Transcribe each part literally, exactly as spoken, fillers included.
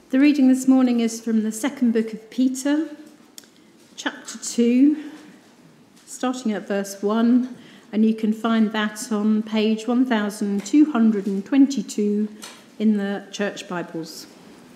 The reading this morning is from the second book of Peter, chapter two, starting at verse one, and you can find that on page one thousand two hundred twenty-two in the Church Bibles.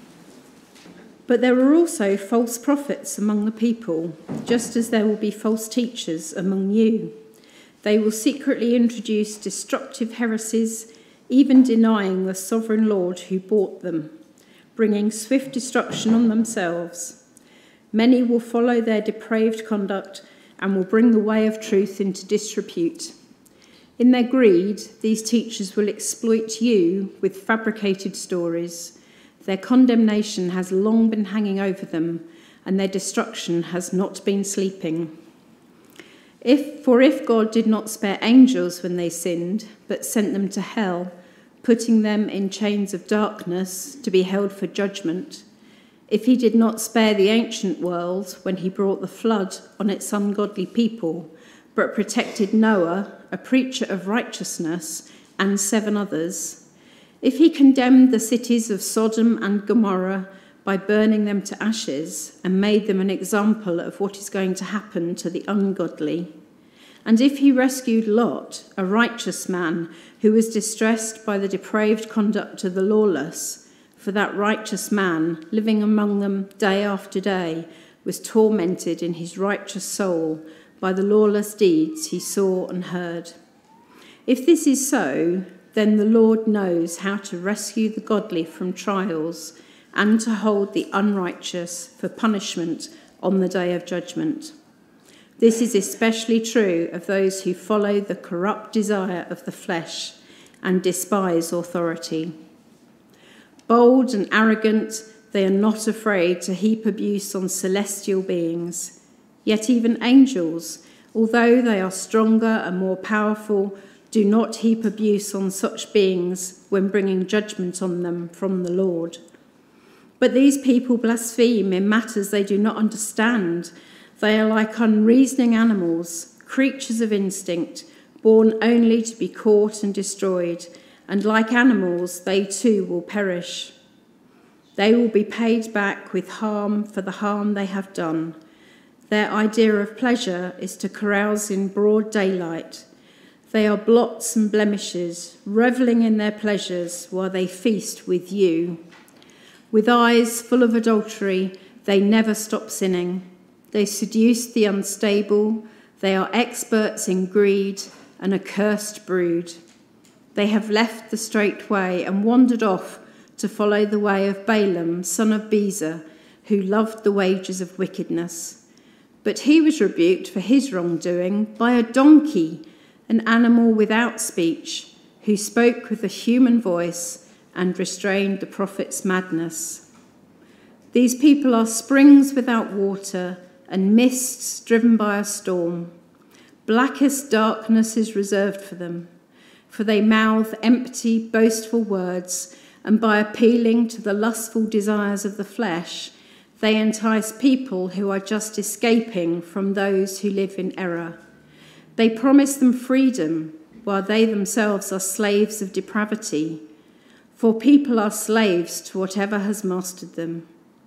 But there are also false prophets among the people, just as there will be false teachers among you. They will secretly introduce destructive heresies, even denying the sovereign Lord who bought them, bringing swift destruction on themselves. Many will follow their depraved conduct and will bring the way of truth into disrepute. In their greed, these teachers will exploit you with fabricated stories. Their condemnation has long been hanging over them, and their destruction has not been sleeping. If, for if God did not spare angels when they sinned, but sent them to hell, putting them in chains of darkness to be held for judgment, if he did not spare the ancient world when he brought the flood on its ungodly people, but protected Noah, a preacher of righteousness, and seven others, if he condemned the cities of Sodom and Gomorrah by burning them to ashes and made them an example of what is going to happen to the ungodly, and if he rescued Lot, a righteous man who was distressed by the depraved conduct of the lawless, for that righteous man, living among them day after day, was tormented in his righteous soul by the lawless deeds he saw and heard. If this is so, then the Lord knows how to rescue the godly from trials and to hold the unrighteous for punishment on the day of judgment. This is especially true of those who follow the corrupt desire of the flesh and despise authority. Bold and arrogant, they are not afraid to heap abuse on celestial beings. Yet even angels, although they are stronger and more powerful, do not heap abuse on such beings when bringing judgment on them from the Lord. But these people blaspheme in matters they do not understand. They are like unreasoning animals, creatures of instinct, born only to be caught and destroyed, and like animals, they too will perish. They will be paid back with harm for the harm they have done. Their idea of pleasure is to carouse in broad daylight. They are blots and blemishes, revelling in their pleasures while they feast with you. With eyes full of adultery, they never stop sinning. They seduce the unstable. They are experts in greed, an accursed brood. They have left the straight way and wandered off to follow the way of Balaam, son of Bezer, who loved the wages of wickedness. But he was rebuked for his wrongdoing by a donkey, an animal without speech, who spoke with a human voice and restrained the prophet's madness. These people are springs without water and mists driven by a storm. Blackest darkness is reserved for them, for they mouth empty, boastful words, and by appealing to the lustful desires of the flesh, they entice people who are just escaping from those who live in error. They promise them freedom, while they themselves are slaves of depravity, for people are slaves to whatever has mastered them.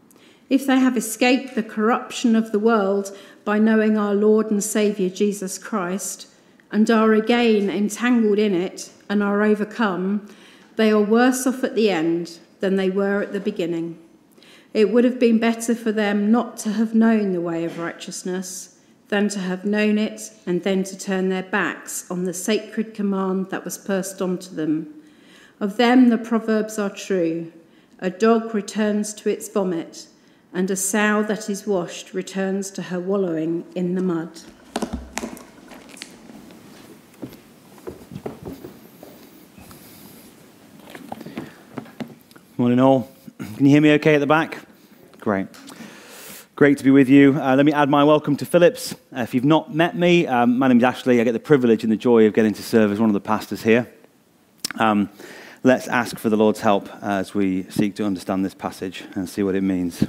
If they have escaped the corruption of the world by knowing our Lord and Saviour Jesus Christ, and are again entangled in it and are overcome, they are worse off at the end than they were at the beginning. It would have been better for them not to have known the way of righteousness than to have known it and then to turn their backs on the sacred command that was passed on to them. Of them the proverbs are true. A dog returns to its vomit, and a sow that is washed returns to her wallowing in the mud. Morning all. Can you hear me okay at the back? Great. Great to be with you. Uh, let me add my welcome to Phillips. Uh, if you've not met me, um, my name's Ashley. I get the privilege and the joy of getting to serve as one of the pastors here. Um, let's ask for the Lord's help as we seek to understand this passage and see what it means.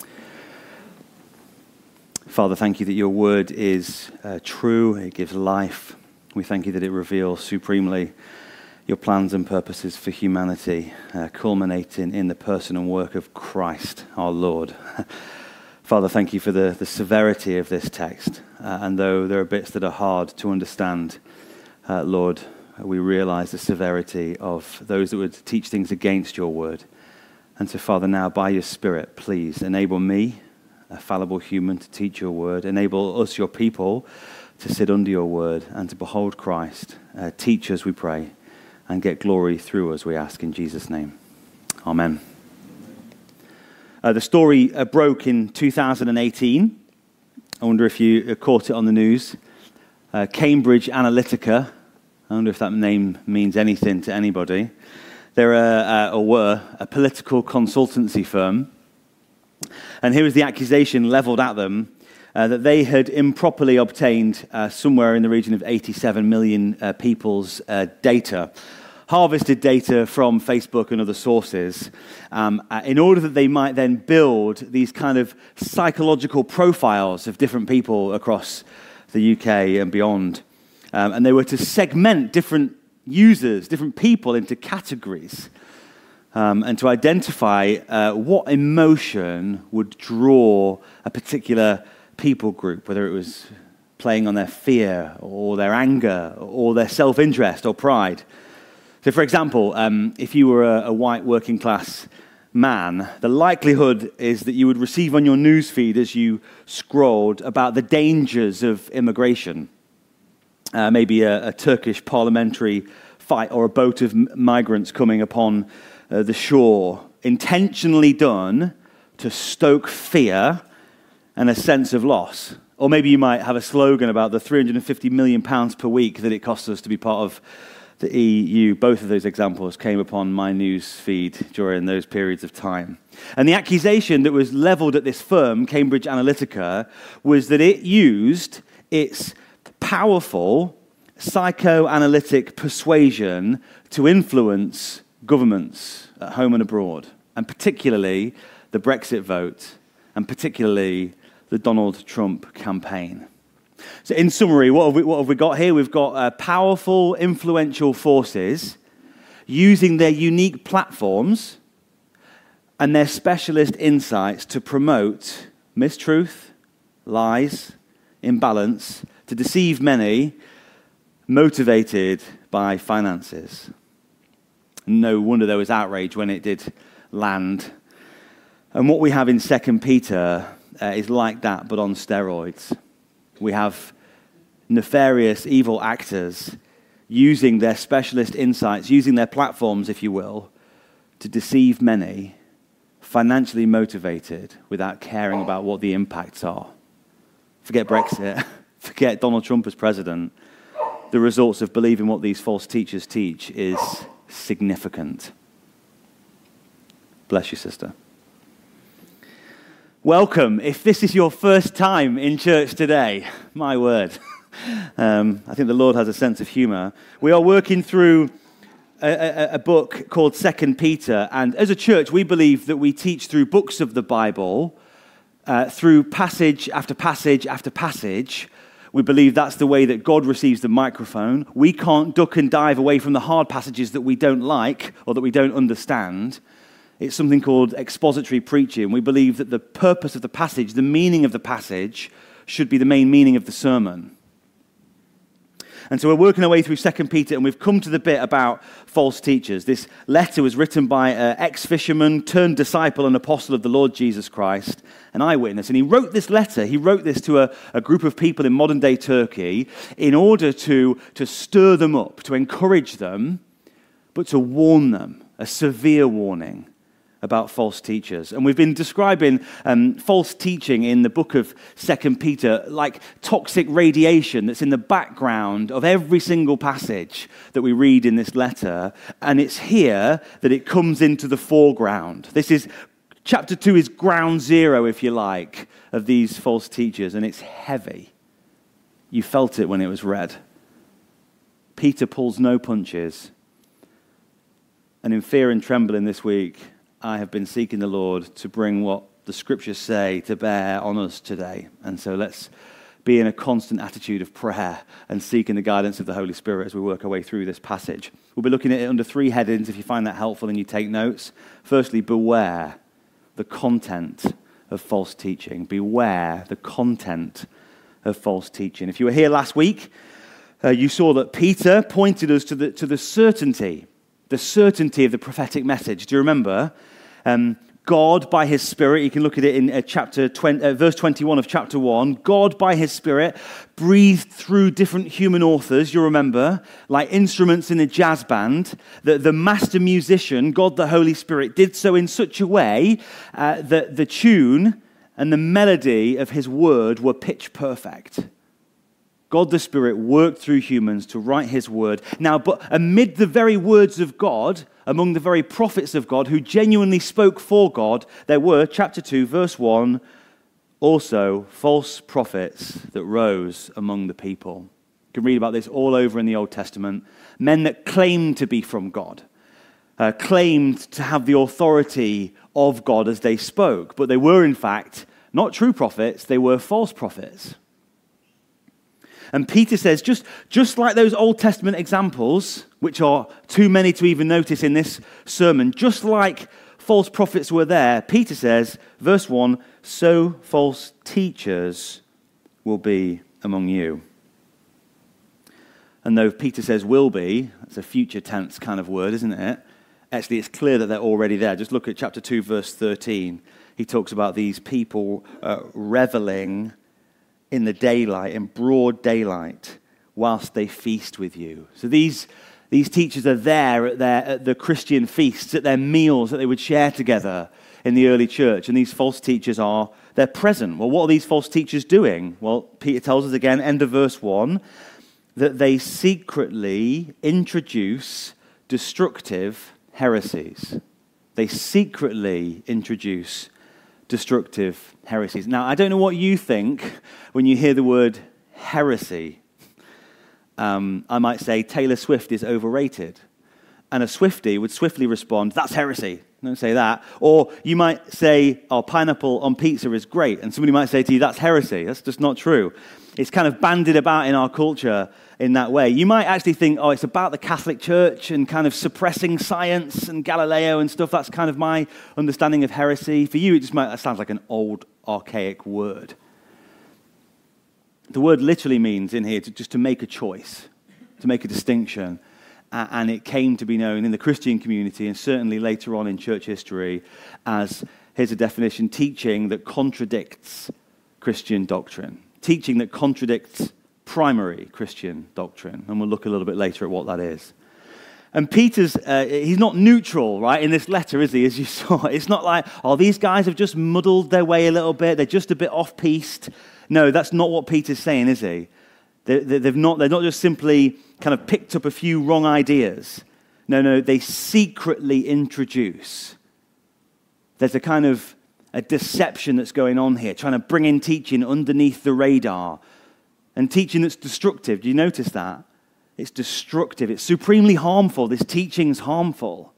Father, thank you that your word is uh, true, it gives life. We thank you that it reveals supremely your plans and purposes for humanity, uh, culminating in the person and work of Christ, our Lord. Father, thank you for the, the severity of this text. Uh, and though there are bits that are hard to understand, uh, Lord, we realize the severity of those that would teach things against your word. And so, Father, now by your Spirit, please enable me, a fallible human, to teach your word. Enable us, your people, to sit under your word and to behold Christ. Uh, teach us, we pray, and get glory through us, we ask in Jesus' name. Amen. Uh, the story uh, broke in two thousand eighteen. I wonder if you caught it on the news. Uh, Cambridge Analytica. I wonder if that name means anything to anybody. They're a, uh, or were a political consultancy firm. And here was the accusation leveled at them uh, that they had improperly obtained uh, somewhere in the region of eighty-seven million uh, people's uh, data, harvested data from Facebook and other sources, um, uh, in order that they might then build these kind of psychological profiles of different people across the U K and beyond. Um, and they were to segment different users, different people into categories, um, and to identify uh, what emotion would draw a particular people group, whether it was playing on their fear or their anger or their self-interest or pride. So, for example, um, if you were a, a white working class man, the likelihood is that you would receive on your newsfeed as you scrolled about the dangers of immigration. Uh, maybe a, a Turkish parliamentary fight or a boat of m- migrants coming upon uh, the shore, intentionally done to stoke fear and a sense of loss. Or maybe you might have a slogan about the three hundred fifty million pounds per week that it costs us to be part of the E U. Both of those examples came upon my news feed during those periods of time. And the accusation that was leveled at this firm, Cambridge Analytica, was that it used its powerful psychoanalytic persuasion to influence governments at home and abroad, and particularly the Brexit vote, and particularly the Donald Trump campaign. So in summary, what have we, what have we got here? We've got uh, powerful, influential forces using their unique platforms and their specialist insights to promote mistruth, lies, imbalance, to deceive many, motivated by finances. No wonder there was outrage when it did land. And what we have in Second Peter uh, is like that, but on steroids. We have nefarious, evil actors using their specialist insights, using their platforms, if you will, to deceive many, financially motivated, without caring about what the impacts are. Forget Brexit. Forget Donald Trump as president. The results of believing what these false teachers teach is significant. Bless you, sister. Welcome. If this is your first time in church today, my word, um, I think the Lord has a sense of humor. We are working through a, a, a book called Second Peter, and as a church, we believe that we teach through books of the Bible, uh, through passage after passage after passage. We believe that's the way that God receives the microphone. We can't duck and dive away from the hard passages that we don't like or that we don't understand. It's something called expository preaching. We believe that the purpose of the passage, the meaning of the passage, should be the main meaning of the sermon. And so we're working our way through Second Peter, and we've come to the bit about false teachers. This letter was written by an ex-fisherman turned disciple and apostle of the Lord Jesus Christ, an eyewitness. And he wrote this letter, he wrote this to a, a group of people in modern-day Turkey in order to, to stir them up, to encourage them, but to warn them, a severe warning about false teachers. And we've been describing um, false teaching in the book of Second Peter like toxic radiation that's in the background of every single passage that we read in this letter. And it's here that it comes into the foreground. This is, chapter two is ground zero, if you like, of these false teachers. And it's heavy. You felt it when it was read. Peter pulls no punches. And in fear and trembling this week, I have been seeking the Lord to bring what the scriptures say to bear on us today. And so let's be in a constant attitude of prayer and seeking the guidance of the Holy Spirit as we work our way through this passage. We'll be looking at it under three headings if you find that helpful and you take notes. Firstly, beware the content of false teaching. Beware the content of false teaching. If you were here last week, uh, you saw that Peter pointed us to the, to the certainty, the certainty of the prophetic message. Do you remember? Um, God, by his Spirit, you can look at it in uh, chapter twenty, uh, verse twenty-one of chapter one, God, by his Spirit, breathed through different human authors, you remember, like instruments in a jazz band, that the master musician, God the Holy Spirit, did so in such a way uh, that the tune and the melody of his word were pitch perfect. God the Spirit worked through humans to write his word. Now, but amid the very words of God, among the very prophets of God who genuinely spoke for God, there were, chapter two, verse one, also false prophets that rose among the people. You can read about this all over in the Old Testament. Men that claimed to be from God, uh, claimed to have the authority of God as they spoke, but they were in fact not true prophets, they were false prophets. And Peter says, just, just like those Old Testament examples, which are too many to even notice in this sermon, just like false prophets were there, Peter says, verse one, so false teachers will be among you. And though Peter says will be, that's a future tense kind of word, isn't it? Actually, it's clear that they're already there. Just look at chapter two, verse thirteen. He talks about these people uh, reveling in the daylight, in broad daylight, whilst they feast with you. So these, these teachers are there at, their, at the Christian feasts, at their meals that they would share together in the early church. And these false teachers are, they're present. Well, what are these false teachers doing? Well, Peter tells us again, end of verse one, that they secretly introduce destructive heresies. They secretly introduce destructive heresies. Now, I don't know what you think when you hear the word heresy. Um, I might say Taylor Swift is overrated. And a Swiftie would swiftly respond, that's heresy. Don't say that. Or you might say, oh, pineapple on pizza is great. And somebody might say to you, that's heresy. That's just not true. It's kind of bandied about in our culture in that way. You might actually think, oh, it's about the Catholic Church and kind of suppressing science and Galileo and stuff. That's kind of my understanding of heresy. For you, it just might, that sounds like an old, archaic word. The word literally means in here to, just to make a choice, to make a distinction. Uh, and it came to be known in the Christian community and certainly later on in church history as, here's a definition, teaching that contradicts Christian doctrine. Teaching that contradicts primary Christian doctrine. And we'll look a little bit later at what that is. And Peter's, uh, he's not neutral, right, in this letter, is he, as you saw? It's not like, oh, these guys have just muddled their way a little bit. They're just a bit off-piste. No, that's not what Peter's saying, is he? They, they, they've not, they're not just simply kind of picked up a few wrong ideas. No, no, they secretly introduce. There's a kind of a deception that's going on here, trying to bring in teaching underneath the radar. And teaching that's destructive. Do you notice that? It's destructive. It's supremely harmful. This teaching's harmful.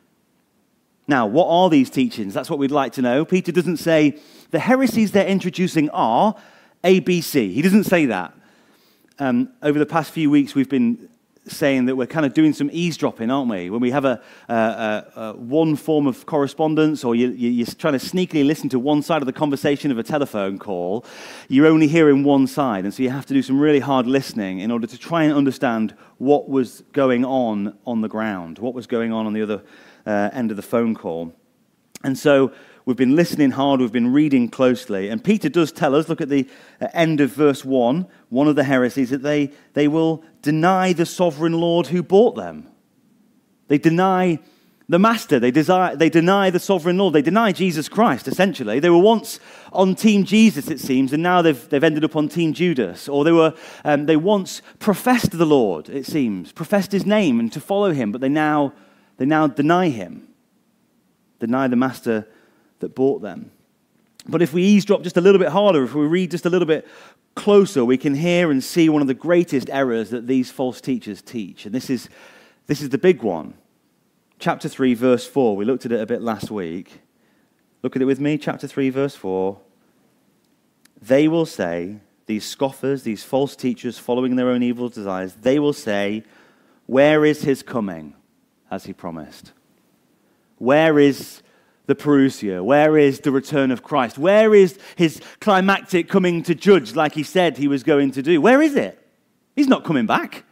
Now, what are these teachings? That's what we'd like to know. Peter doesn't say, the heresies they're introducing are A, B, C. He doesn't say that. Um, over the past few weeks, we've been saying that we're kind of doing some eavesdropping, aren't we? When we have a, a, a, a one form of correspondence, or you, you, you're trying to sneakily listen to one side of the conversation of a telephone call, you're only hearing one side, and so you have to do some really hard listening in order to try and understand what was going on on the ground, what was going on on the other uh, end of the phone call. And so we've been listening hard, we've been reading closely, and Peter does tell us, look at the end of verse one, one of the heresies, that they, they will deny the sovereign Lord who bought them. They deny the Master, they, desire, they deny the sovereign Lord, they deny Jesus Christ, essentially. They were once on Team Jesus, it seems, and now they've, they've ended up on Team Judas. Or they were um, they once professed the Lord, it seems, professed his name and to follow him, but they now, they now deny him, deny the Master that bought them. But if we eavesdrop just a little bit harder, if we read just a little bit closer, we can hear and see one of the greatest errors that these false teachers teach. And this is, this is the big one. Chapter three, verse four. We looked at it a bit last week. Look at it with me. Chapter three, verse four. They will say, these scoffers, these false teachers following their own evil desires, they will say, where is his coming, as he promised? Where is the parousia? Where is the return of Christ? Where is his climactic coming to judge like he said he was going to do? Where is it? He's not coming back.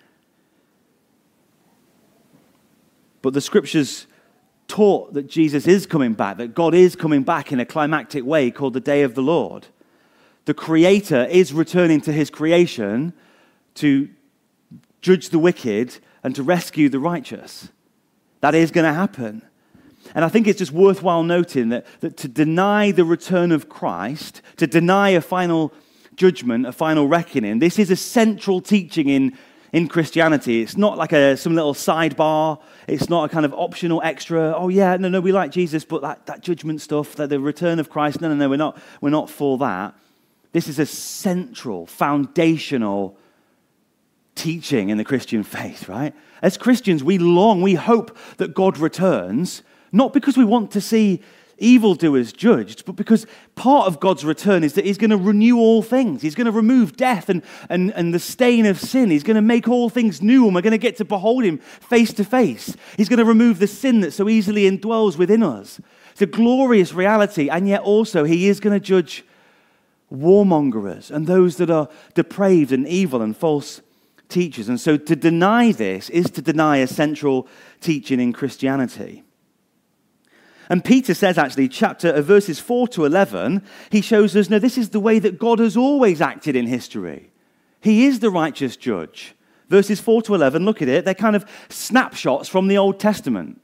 But the scriptures taught that Jesus is coming back, that God is coming back in a climactic way called the day of the Lord. The Creator is returning to his creation to judge the wicked and to rescue the righteous. That is going to happen. And I think it's just worthwhile noting that, that to deny the return of Christ, to deny a final judgment, a final reckoning, this is a central teaching in, in Christianity. It's not like a some little sidebar. It's not a kind of optional extra, oh yeah, no, no, we like Jesus, but that, that judgment stuff, that the return of Christ, no, no, no, we're not, we're not for that. This is a central, foundational teaching in the Christian faith, right? As Christians, we long, we hope that God returns, not because we want to see evildoers judged, but because part of God's return is that he's going to renew all things. He's going to remove death and, and, and the stain of sin. He's going to make all things new, and we're going to get to behold him face to face. He's going to remove the sin that so easily indwells within us. It's a glorious reality, and yet also he is going to judge warmongers and those that are depraved and evil and false teachers. And so to deny this is to deny a central teaching in Christianity. And Peter says, actually, chapter uh, verses four to eleven, he shows us, no, this is the way that God has always acted in history. He is the righteous judge. Verses four to eleven, look at it, they're kind of snapshots from the Old Testament.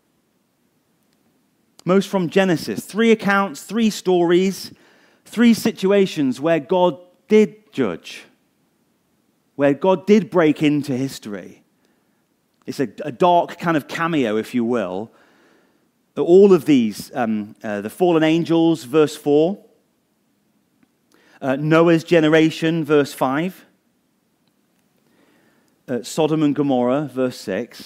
Most from Genesis. Three accounts, three stories, three situations where God did judge, where God did break into history. It's a, a dark kind of cameo, if you will. All of these, um, uh, the fallen angels, verse four, uh, Noah's generation, verse five, uh, Sodom and Gomorrah, verse six.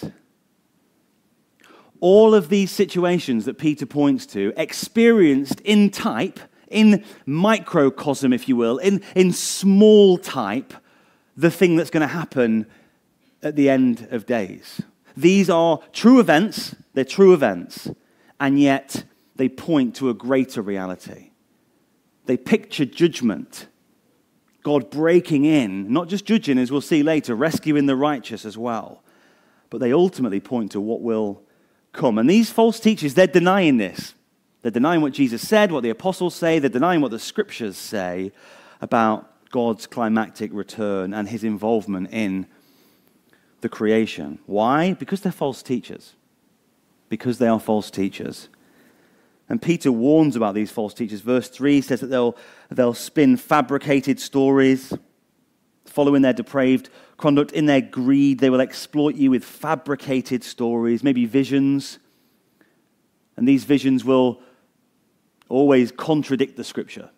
All of these situations that Peter points to, experienced in type, in microcosm, if you will, in, in small type, the thing that's going to happen at the end of days. These are true events, they're true events. And yet, they point to a greater reality. They picture judgment. God breaking in, not just judging, as we'll see later, rescuing the righteous as well. But they ultimately point to what will come. And these false teachers, they're denying this. They're denying what Jesus said, what the apostles say. They're denying what the scriptures say about God's climactic return and his involvement in the creation. Why? Because they're false teachers. Because they are false teachers. And Peter warns about these false teachers. Verse three says that they'll, they'll spin fabricated stories, following their depraved conduct. In their greed, they will exploit you with fabricated stories, maybe visions. And these visions will always contradict the scripture.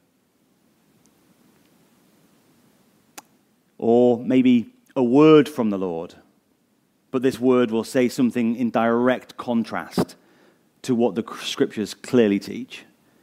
Or maybe a word from the Lord. But this word will say something in direct contrast to what the scriptures clearly teach.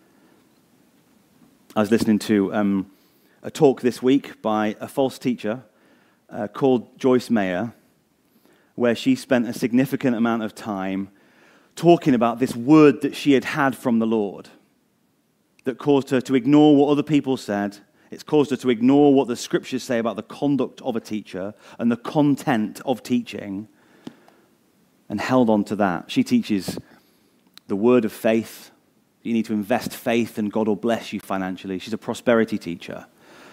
I was listening to um, a talk this week by a false teacher uh, called Joyce Meyer, where she spent a significant amount of time talking about this word that she had had from the Lord that caused her to ignore what other people said. It's caused her to ignore what the scriptures say about the conduct of a teacher and the content of teaching, and held on to that. She teaches the word of faith. You need to invest faith and God will bless you financially. She's a prosperity teacher.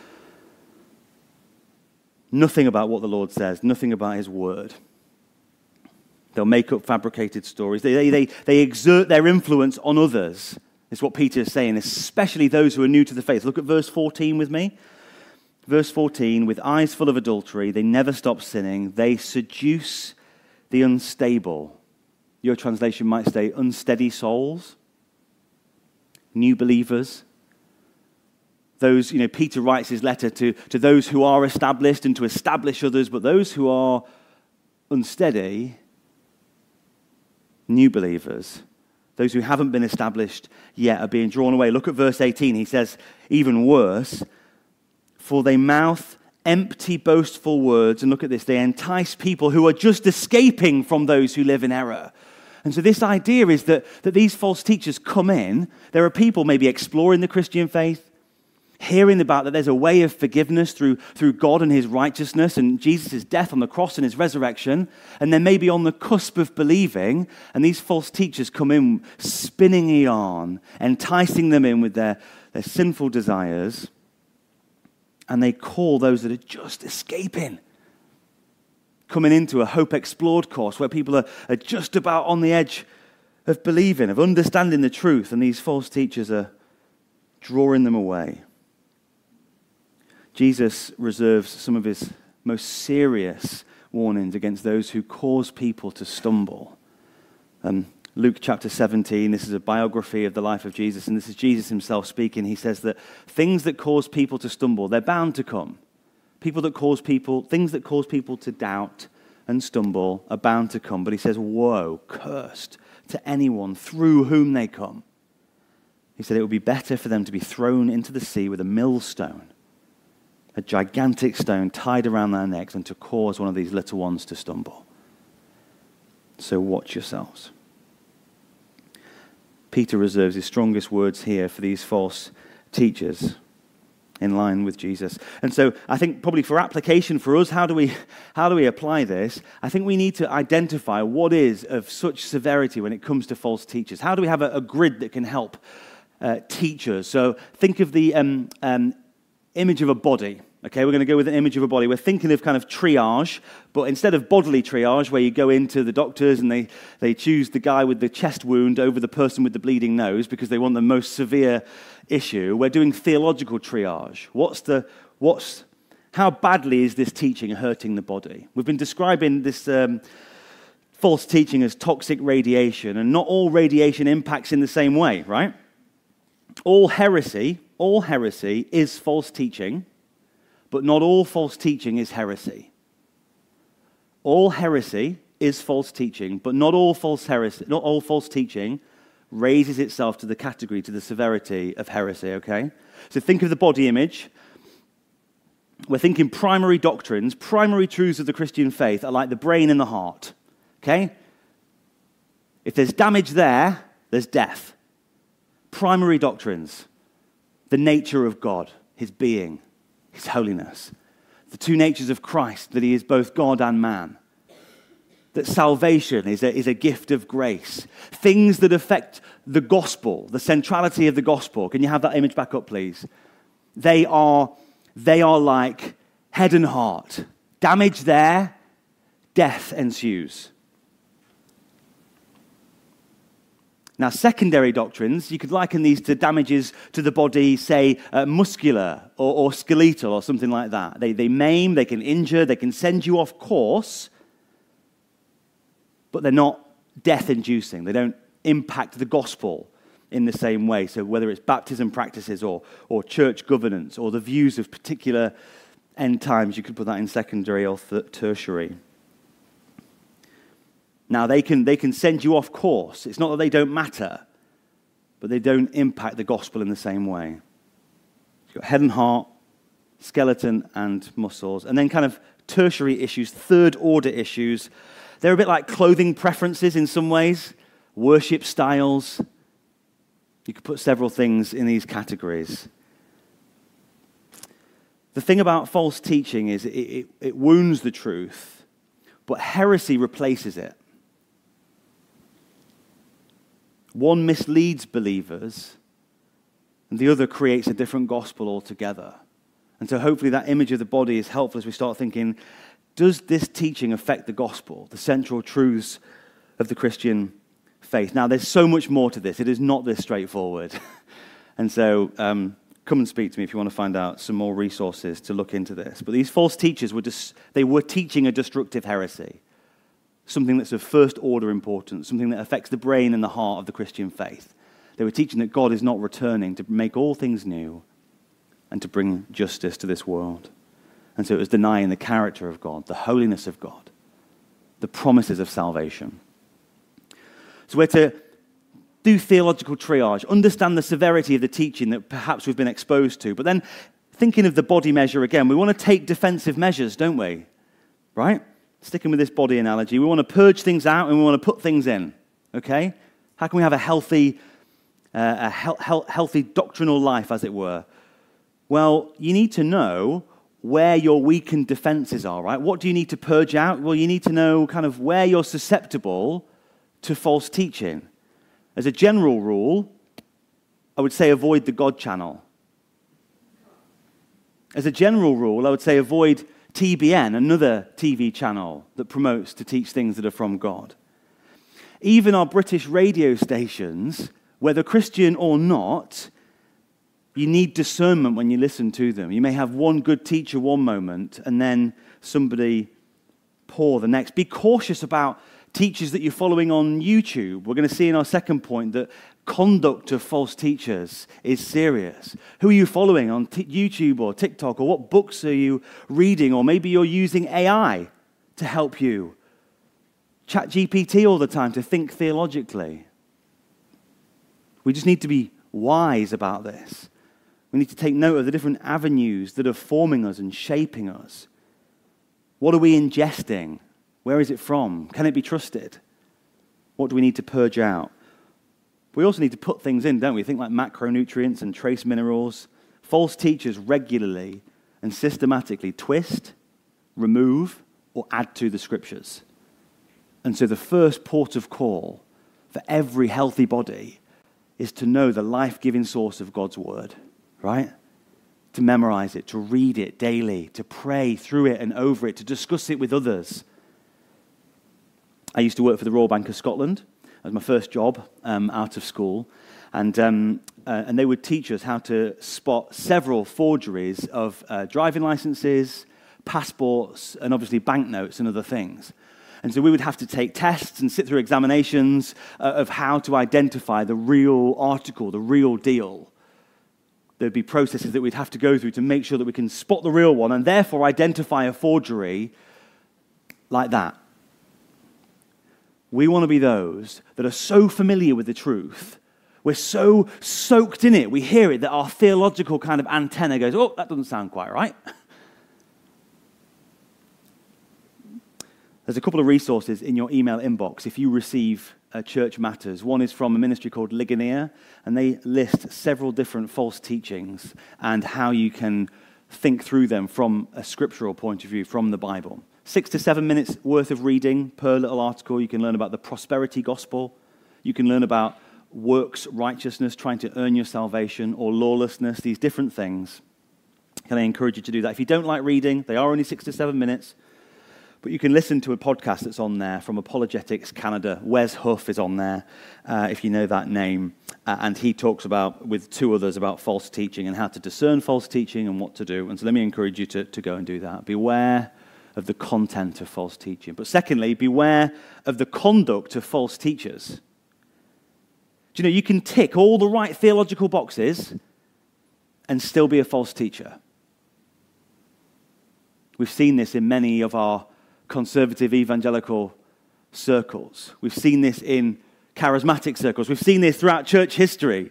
Nothing about what the Lord says, nothing about his word. They'll make up fabricated stories. They, they, they, they exert their influence on others, is what Peter is saying, especially those who are new to the faith. Look at verse fourteen with me. Verse fourteen, with eyes full of adultery, they never stop sinning. They seduce the unstable. Your translation might say unsteady souls, new believers. Those, you know, Peter writes his letter to, to those who are established and to establish others, but those who are unsteady, new believers, those who haven't been established yet are being drawn away. Look at verse eighteen. He says, even worse, For they mouth empty, boastful words. And look at this, they entice people who are just escaping from those who live in error. And so this idea is that, that these false teachers come in. There are people maybe exploring the Christian faith, hearing about that there's a way of forgiveness through, through God and his righteousness and Jesus' death on the cross and his resurrection, and then maybe on the cusp of believing, and these false teachers come in spinning a yarn, enticing them in with their, their sinful desires, and they call those that are just escaping, coming into a Hope Explored course where people are, are just about on the edge of believing, of understanding the truth, and these false teachers are drawing them away. Jesus reserves some of his most serious warnings against those who cause people to stumble. Um, Luke chapter seventeen, this is a biography of the life of Jesus, and this is Jesus himself speaking. He says that things that cause people to stumble, they're bound to come. People that cause people, things that cause people to doubt and stumble are bound to come. But he says, woe, cursed to anyone through whom they come. He said it would be better for them to be thrown into the sea with a millstone, a gigantic stone tied around their necks, and to cause one of these little ones to stumble. So watch yourselves. Peter reserves his strongest words here for these false teachers in line with Jesus. And so I think probably for application for us, how do we how do we apply this? I think we need to identify what is of such severity when it comes to false teachers. How do we have a, a grid that can help uh, teachers? So think of the um, um, image of a body. Okay, we're going to go with an image of a body. We're thinking of kind of triage, but instead of bodily triage, where you go into the doctors and they, they choose the guy with the chest wound over the person with the bleeding nose because they want the most severe issue, we're doing theological triage. What's the, what's, how badly is this teaching hurting the body? We've been describing this um, false teaching as toxic radiation, and not all radiation impacts in the same way, right? All heresy, all heresy is false teaching, but not all false teaching is heresy. All heresy is false teaching, but not all false heresy, not all false teaching raises itself to the category, to the severity of heresy, okay? So think of the body image. We're thinking primary doctrines, primary truths of the Christian faith are like the brain and the heart, okay? If there's damage there, there's death. Primary doctrines, the nature of God, his being, his holiness, the two natures of Christ, that he is both God and man, that salvation is a, is a gift of grace, things that affect the gospel, the centrality of the gospel. Can you have that image back up, please? They are, they are like head and heart. Damage there, death ensues. Now, secondary doctrines, you could liken these to damages to the body, say, uh, muscular or, or skeletal or something like that. They, they maim, they can injure, they can send you off course, but they're not death-inducing. They don't impact the gospel in the same way. So whether it's baptism practices or, or church governance or the views of particular end times, you could put that in secondary or th- tertiary. Now, they can, they can send you off course. It's not that they don't matter, but they don't impact the gospel in the same way. You've got head and heart, skeleton and muscles, and then kind of tertiary issues, third-order issues. They're a bit like clothing preferences in some ways, worship styles. You could put several things in these categories. The thing about false teaching is it, it, it wounds the truth, but heresy replaces it. One misleads believers, and the other creates a different gospel altogether. And so hopefully that image of the body is helpful as we start thinking, does this teaching affect the gospel, the central truths of the Christian faith? Now, there's so much more to this. It is not this straightforward. And so um, come and speak to me if you want to find out some more resources to look into this. But these false teachers, were just, they were teaching a destructive heresy, something that's of first order importance, something that affects the brain and the heart of the Christian faith. They were teaching that God is not returning to make all things new and to bring justice to this world. And so it was denying the character of God, the holiness of God, the promises of salvation. So we're to do theological triage, understand the severity of the teaching that perhaps we've been exposed to, but then thinking of the body measure again, we want to take defensive measures, don't we? Right? Sticking with this body analogy, we want to purge things out and we want to put things in. Okay? How can we have a healthy, uh, a he- he- healthy doctrinal life, as it were? Well, you need to know where your weakened defenses are, right? What do you need to purge out? Well, you need to know kind of where you're susceptible to false teaching. As a general rule, I would say avoid the God channel. As a general rule, I would say avoid T B N, another T V channel that promotes to teach things that are from God. Even our British radio stations, whether Christian or not, you need discernment when you listen to them. You may have one good teacher one moment and then somebody poor the next. Be cautious about teachers that you're following on YouTube. We're going to see in our second point that conduct of false teachers is serious. Who are you following on t- YouTube or TikTok, or what books are you reading? Or maybe you're using A I to help you. Chat G P T all the time to think theologically. We just need to be wise about this. We need to take note of the different avenues that are forming us and shaping us. What are we ingesting? Where is it from? Can it be trusted? What do we need to purge out? We also need to put things in, don't we? Think like macronutrients and trace minerals. False teachers regularly and systematically twist, remove, or add to the scriptures. And so the first port of call for every healthy body is to know the life-giving source of God's word, right? To memorize it, to read it daily, to pray through it and over it, to discuss it with others. I used to work for the Royal Bank of Scotland. That was my first job um, out of school. And, um, uh, and they would teach us how to spot several forgeries of uh, driving licenses, passports, and obviously banknotes and other things. And so we would have to take tests and sit through examinations uh, of how to identify the real article, the real deal. There'd be processes that we'd have to go through to make sure that we can spot the real one and therefore identify a forgery like that. We want to be those that are so familiar with the truth, we're so soaked in it, we hear it, that our theological kind of antenna goes, oh, that doesn't sound quite right. There's a couple of resources in your email inbox if you receive uh, Church Matters. One is from a ministry called Ligonier, and they list several different false teachings and how you can think through them from a scriptural point of view, from the Bible. Six to seven minutes worth of reading per little article. You can learn about the prosperity gospel. You can learn about works righteousness, trying to earn your salvation, or lawlessness, these different things. Can I encourage you to do that? If you don't like reading, they are only six to seven minutes. But you can listen to a podcast that's on there from Apologetics Canada. Wes Huff is on there, uh, if you know that name. Uh, and he talks about, with two others, about false teaching and how to discern false teaching and what to do. And so let me encourage you to, to go and do that. Beware of the content of false teaching. But secondly, beware of the conduct of false teachers. Do you know, you can tick all the right theological boxes and still be a false teacher. We've seen this in many of our conservative evangelical circles. We've seen this in charismatic circles. We've seen this throughout church history.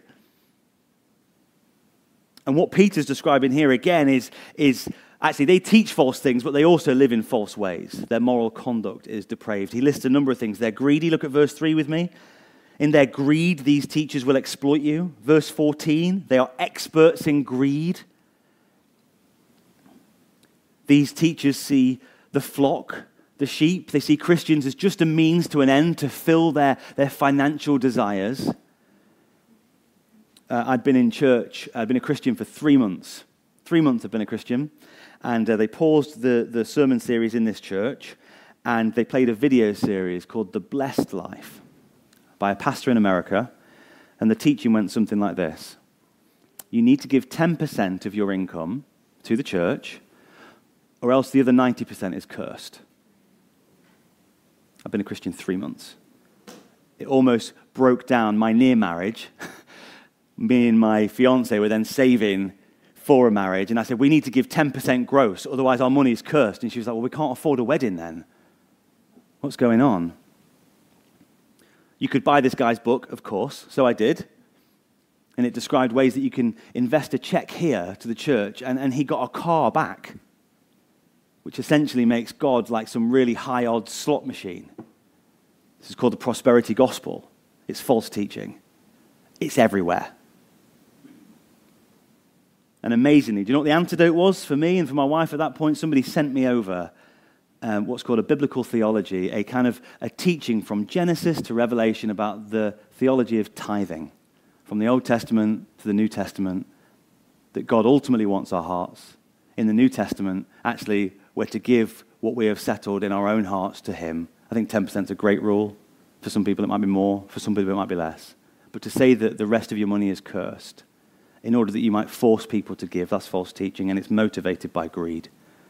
And what Peter's describing here again is, is actually they teach false things, but they also live in false ways. Their moral conduct is depraved. He lists a number of things. They're greedy. Look at verse three with me. In their greed, these teachers will exploit you. Verse fourteen, they are experts in greed. These teachers see the flock, the sheep. They see Christians as just a means to an end to fill their, their financial desires. Uh, I'd been in church, I'd been a Christian for three months. Three months I've been a Christian. And uh, they paused the, the sermon series in this church, and they played a video series called The Blessed Life by a pastor in America. And the teaching went something like this. You need to give ten percent of your income to the church, or else the other ninety percent is cursed. I've been a Christian three months. It almost broke down my near marriage. Me and my fiancé were then saving for a marriage, and I said, we need to give ten percent gross, otherwise our money is cursed. And she was like, well, we can't afford a wedding then. What's going on? You could buy this guy's book, of course, so I did. And it described ways that you can invest a check here to the church, and, and he got a car back, which essentially makes God like some really high-odds slot machine. This is called the prosperity gospel. It's false teaching. It's everywhere. And amazingly, do you know what the antidote was for me and for my wife at that point? Somebody sent me over um, what's called a biblical theology, a kind of a teaching from Genesis to Revelation about the theology of tithing, from the Old Testament to the New Testament, that God ultimately wants our hearts. In the New Testament, actually, we're to give what we have settled in our own hearts to him. I think ten percent is a great rule. For some people, it might be more. For some people, it might be less. But to say that the rest of your money is cursed in order that you might force people to give, that's false teaching, and it's motivated by greed.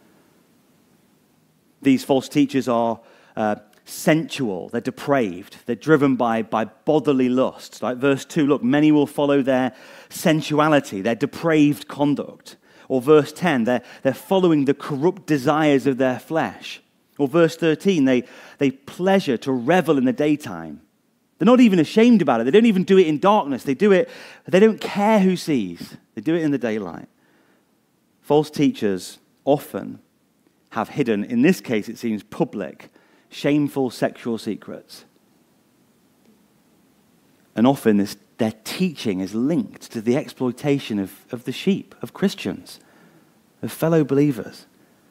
These false teachers are uh, sensual, they're depraved, they're driven by, by bodily lusts. Like verse two, look, many will follow their sensuality, their depraved conduct. Or verse ten, they're, they're following the corrupt desires of their flesh. Or verse thirteen, they, they pleasure to revel in the daytime. They're not even ashamed about it. They don't even do it in darkness. They do it, they don't care who sees. They do it in the daylight. False teachers often have hidden, in this case it seems public, shameful sexual secrets. And often this, their teaching is linked to the exploitation of, of the sheep, of Christians, of fellow believers.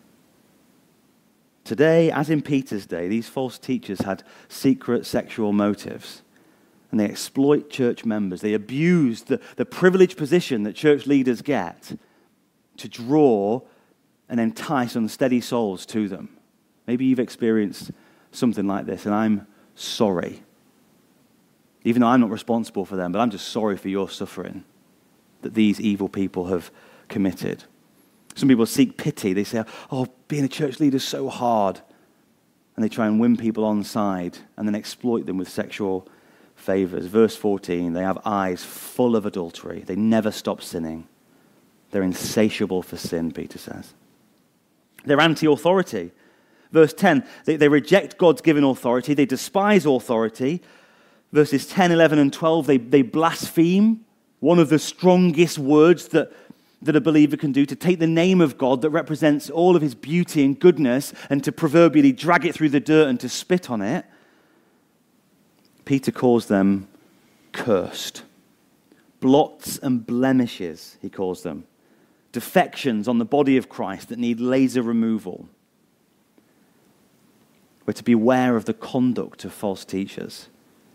Today, as in Peter's day, these false teachers had secret sexual motives, and they exploit church members. They abuse the, the privileged position that church leaders get to draw and entice unsteady souls to them. Maybe you've experienced something like this, and I'm sorry. Even though I'm not responsible for them, but I'm just sorry for your suffering that these evil people have committed. Some people seek pity. They say, oh, being a church leader is so hard. And they try and win people on side and then exploit them with sexual favors. Verse fourteen, they have eyes full of adultery. They never stop sinning. They're insatiable for sin, Peter says. They're anti-authority. Verse ten, they, they reject God's given authority. They despise authority. Verses ten, eleven, and twelve, they, they blaspheme. One of the strongest words that that a believer can do, to take the name of God that represents all of his beauty and goodness and to proverbially drag it through the dirt and to spit on it. Peter calls them cursed. Blots and blemishes, he calls them. Defections on the body of Christ that need laser removal. We're to beware of the conduct of false teachers.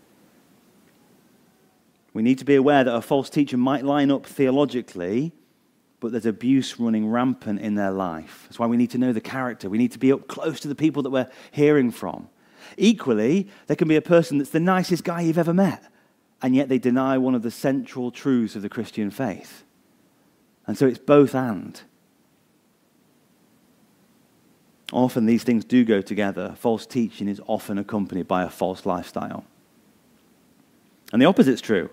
We need to be aware that a false teacher might line up theologically, but there's abuse running rampant in their life. That's why we need to know the character. We need to be up close to the people that we're hearing from. Equally, there can be a person that's the nicest guy you've ever met, and yet they deny one of the central truths of the Christian faith. And so it's both and. Often these things do go together. False teaching is often accompanied by a false lifestyle. And the opposite's true.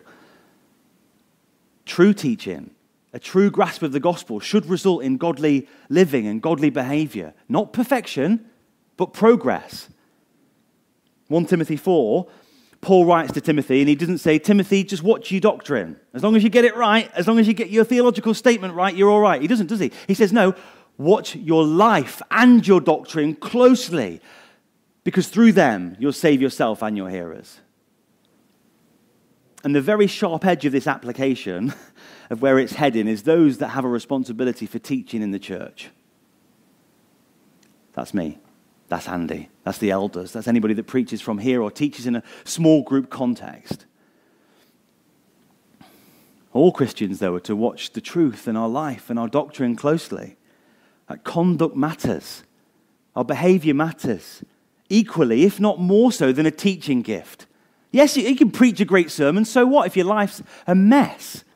True teaching, a true grasp of the gospel, should result in godly living and godly behavior. Not perfection, but progress. First Timothy four, Paul writes to Timothy, and he doesn't say, Timothy, just watch your doctrine. As long as you get it right, as long as you get your theological statement right, you're all right. He doesn't, does he? He says, no, watch your life and your doctrine closely, because through them you'll save yourself and your hearers. And the very sharp edge of this application of where it's heading is those that have a responsibility for teaching in the church. That's me. That's Andy. That's the elders. That's anybody that preaches from here or teaches in a small group context. All Christians, though, are to watch the truth in our life and our doctrine closely. That conduct matters. Our behavior matters. Equally, if not more so, than a teaching gift. Yes, you can preach a great sermon, so what if your life's a mess?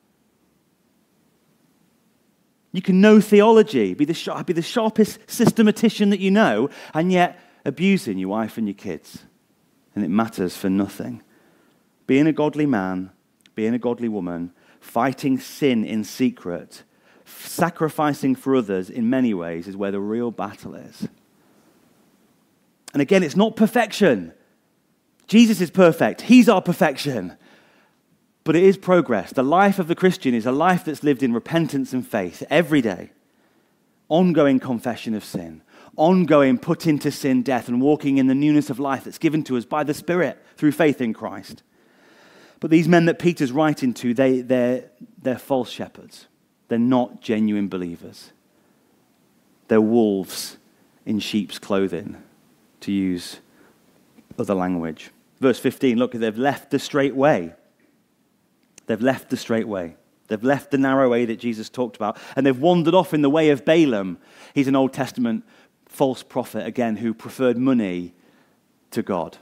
You can know theology, be the, sharp, be the sharpest systematician that you know, and yet abusing your wife and your kids. And it matters for nothing. Being a godly man, being a godly woman, fighting sin in secret, sacrificing for others in many ways is where the real battle is. And again, it's not perfection. Jesus is perfect. He's our perfection. but it is progress. The life of the Christian is a life that's lived in repentance and faith every day. Ongoing confession of sin. Ongoing put into sin death and walking in the newness of life that's given to us by the Spirit through faith in Christ. But these men that Peter's writing to, they, they're, they're false shepherds. They're not genuine believers. They're wolves in sheep's clothing, to use other language. Verse fifteen, look, they've left the straight way. They've left the straight way. They've left the narrow way that Jesus talked about, and they've wandered off in the way of Balaam. He's an Old Testament false prophet, again, who preferred money to God.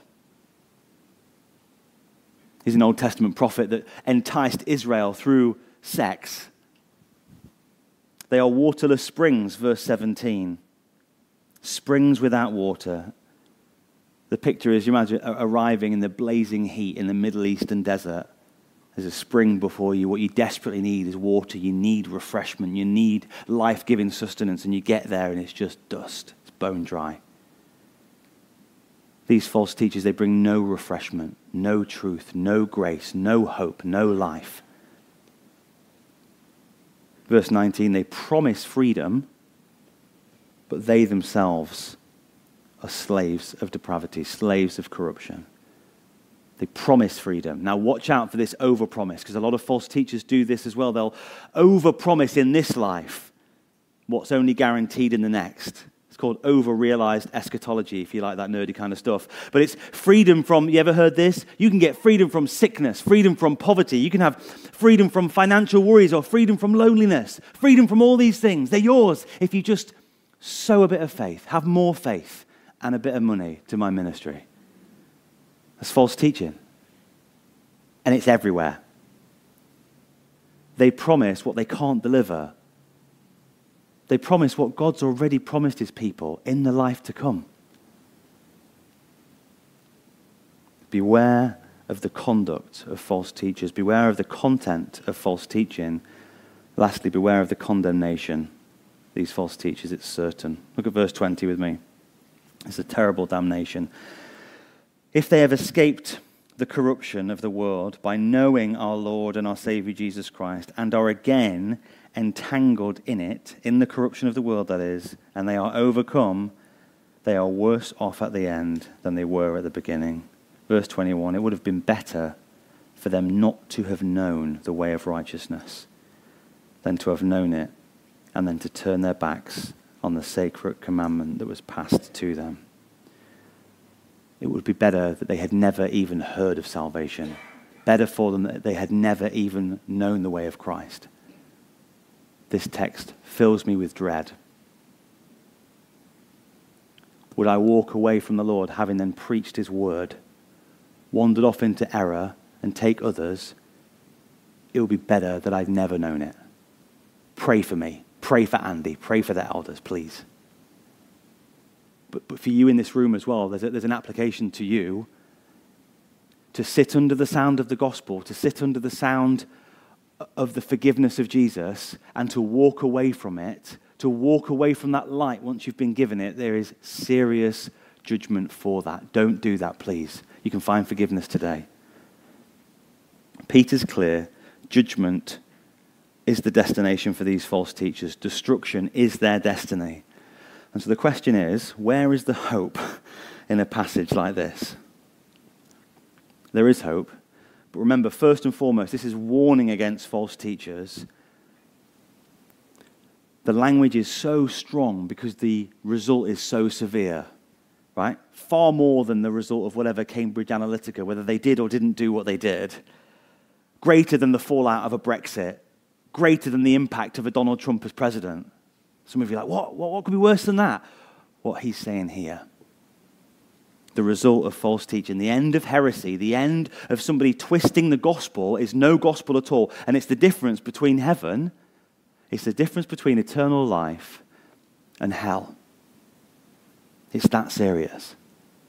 He's an Old Testament prophet that enticed Israel through sex. They are waterless springs, verse seventeen. Springs without water. The picture is, you imagine arriving in the blazing heat in the Middle Eastern desert. There's a spring before you. What you desperately need is water. You need refreshment. You need life-giving sustenance. And you get there and it's just dust. It's bone dry. These false teachers, they bring no refreshment, no truth, no grace, no hope, no life. Verse nineteen, they promise freedom, but they themselves are slaves of depravity, slaves of corruption. They promise freedom. Now watch out for this overpromise, because a lot of false teachers do this as well. They'll overpromise in this life what's only guaranteed in the next. It's called over-realized eschatology, if you like that nerdy kind of stuff. But it's freedom from, you ever heard this? You can get freedom from sickness, freedom from poverty. You can have freedom from financial worries or freedom from loneliness, freedom from all these things. They're yours if you just sow a bit of faith, have more faith and a bit of money to my ministry. That's false teaching. And it's everywhere. They promise what they can't deliver. They promise what God's already promised his people in the life to come. Beware of the conduct of false teachers. Beware of the content of false teaching. Lastly, beware of the condemnation. These false teachers, it's certain. Look at verse twenty with me. It's a terrible damnation. If they have escaped the corruption of the world by knowing our Lord and our Savior Jesus Christ, and are again entangled in it, in the corruption of the world that is, and they are overcome, they are worse off at the end than they were at the beginning. Verse twenty-one, it would have been better for them not to have known the way of righteousness than to have known it, and then to turn their backs on the sacred commandment that was passed to them. It would be better that they had never even heard of salvation. Better for them that they had never even known the way of Christ. This text fills me with dread. Would I walk away from the Lord having then preached his word, wandered off into error, and take others? It would be better that I'd never known it. Pray for me. Pray for Andy. Pray for the elders, please. But, but for you in this room as well, there's, a, there's an application to you to sit under the sound of the gospel, to sit under the sound of the forgiveness of Jesus, and to walk away from it, to walk away from that light once you've been given it. There is serious judgment for that. Don't do that, please. You can find forgiveness today. Peter's clear. Judgment is the destination for these false teachers. Destruction is their destiny. And so the question is, where is the hope in a passage like this? There is hope. But remember, first and foremost, this is warning against false teachers. The language is so strong because the result is so severe, right? Far more than the result of whatever Cambridge Analytica, whether they did or didn't do what they did. Greater than the fallout of a Brexit. Greater than the impact of a Donald Trump as president. Some of you are like, what? What, what could be worse than that? What he's saying here. The result of false teaching, the end of heresy, the end of somebody twisting the gospel is no gospel at all. And it's the difference between heaven, it's the difference between eternal life and hell. It's that serious.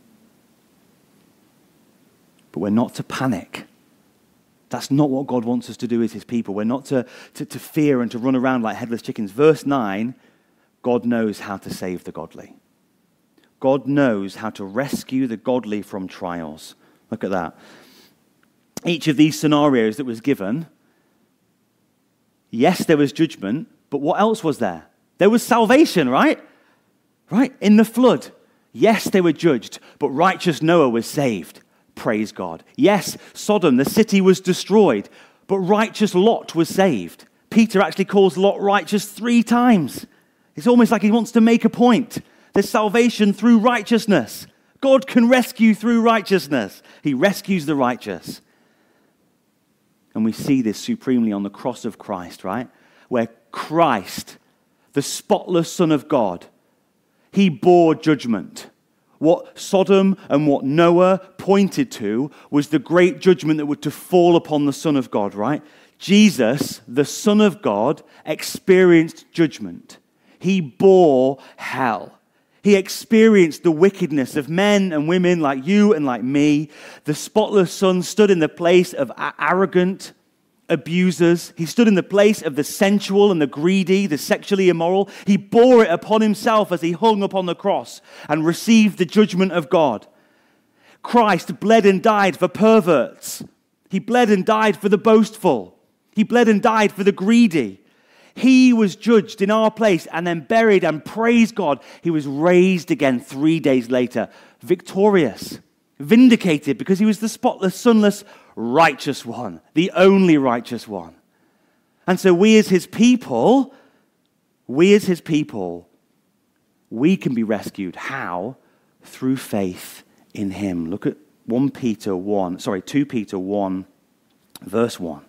But we're not to panic. That's not what God wants us to do as his people. We're not to, to, to fear and to run around like headless chickens. Verse nine, God knows how to save the godly. God knows how to rescue the godly from trials. Look at that. each of these scenarios that was given, yes, there was judgment, but what else was there? There was salvation, right? Right? In the flood, yes, they were judged, but righteous Noah was saved. Praise God. Yes, Sodom, the city was destroyed, but righteous Lot was saved. Peter actually calls Lot righteous three times. It's almost like he wants to make a point. There's salvation through righteousness. God can rescue through righteousness. He rescues the righteous. And we see this supremely on the cross of Christ, right? Where Christ, the spotless Son of God, he bore judgment. What Sodom and what Noah pointed to was the great judgment that would to fall upon the Son of God, right? Jesus, the Son of God, experienced judgment. He bore hell. He experienced the wickedness of men and women like you and like me. The spotless Son stood in the place of arrogant abusers. He stood in the place of the sensual and the greedy, the sexually immoral. He bore it upon himself as he hung upon the cross and received the judgment of God. Christ bled and died for perverts. He bled and died for the boastful. He bled and died for the greedy. He was judged in our place and then buried, and praise God, he was raised again three days later, victorious, vindicated, because he was the spotless, sinless, righteous one, the only righteous one. And so we as his people, we as his people, we can be rescued. How? Through faith in him. Look at First Peter one, sorry, Second Peter one, verse one.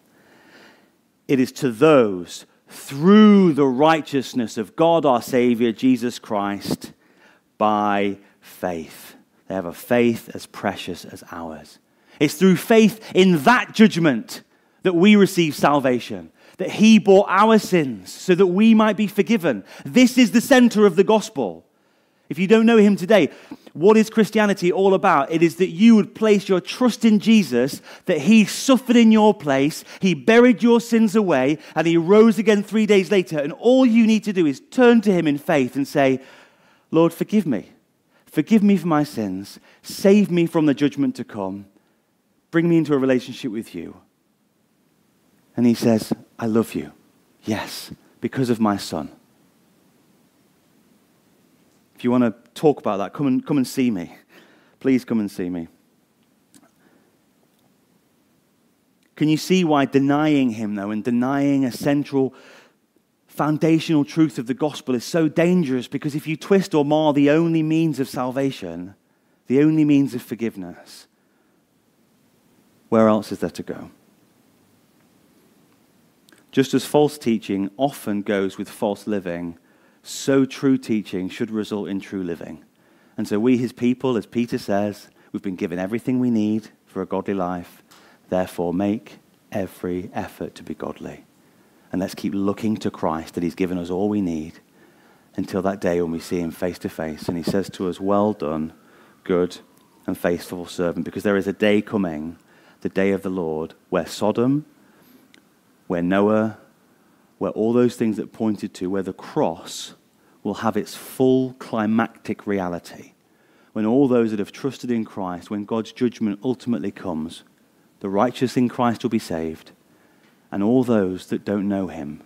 It is to those through the righteousness of God our Savior, Jesus Christ, by faith. They have a faith as precious as ours. It's through faith in that judgment that we receive salvation, that he bore our sins so that we might be forgiven. This is the center of the gospel. If you don't know him today, what is Christianity all about? It is that you would place your trust in Jesus, that he suffered in your place, he buried your sins away, and he rose again three days later. And all you need to do is turn to him in faith and say, Lord, forgive me. Forgive me for my sins. Save me from the judgment to come. Bring me into a relationship with you. And he says, I love you. Yes, because of my son. If you want to talk about that, come and come and see me. Please come and see me. Can you see why denying him, though, and denying a central foundational truth of the gospel is so dangerous? Because if you twist or mar the only means of salvation, the only means of forgiveness, where else is there to go? Just as false teaching often goes with false living, so true teaching should result in true living. And so we, his people, as Peter says, we've been given everything we need for a godly life. Therefore, make every effort to be godly. And let's keep looking to Christ, that he's given us all we need until that day when we see him face to face. And he says to us, well done, good and faithful servant. Because there is a day coming, the day of the Lord, where Sodom, where Noah, where all those things that pointed to, where the cross will have its full climactic reality. When all those that have trusted in Christ, when God's judgment ultimately comes, the righteous in Christ will be saved, and all those that don't know him,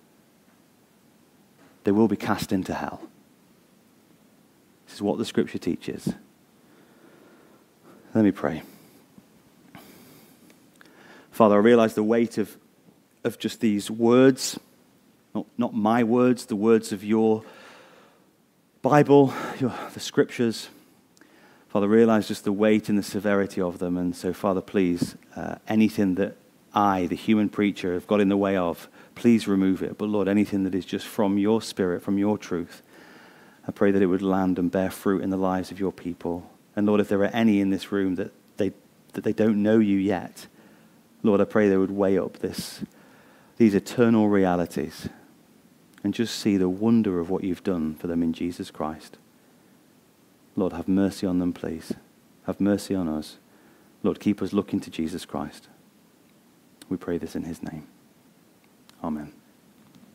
they will be cast into hell. This is what the scripture teaches. Let me pray. Father, I realize the weight of of just these words, not, not my words, the words of your Bible, your, the scriptures. Father, realize just the weight and the severity of them. And so, Father, please, uh, anything that I, the human preacher, have got in the way of, please remove it. But Lord, anything that is just from your spirit, from your truth, I pray that it would land and bear fruit in the lives of your people. And Lord, if there are any in this room that they, that they don't know you yet, Lord, I pray they would weigh up this these eternal realities and just see the wonder of what you've done for them in Jesus Christ. Lord, have mercy on them, please. Have mercy on us. Lord, keep us looking to Jesus Christ. We pray this in his name. Amen.